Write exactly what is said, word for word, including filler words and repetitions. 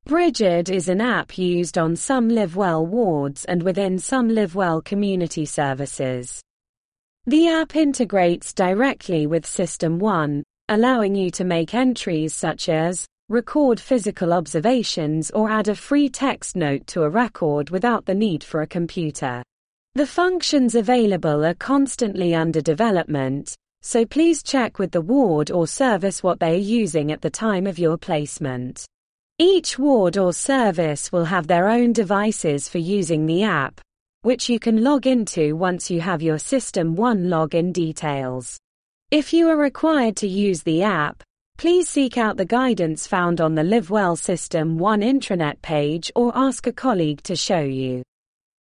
Brigid is an app used on some LiveWell wards and within some LiveWell community services. The app integrates directly with System one, allowing you to make entries such as record physical observations or add a free text note to a record without the need for a computer. The functions available are constantly under development, so please check with the ward or service what they are using at the time of your placement. Each ward or service will have their own devices for using the app, which you can log into once you have your System one login details. If you are required to use the app, please seek out the guidance found on the LiveWell System one intranet page or ask a colleague to show you.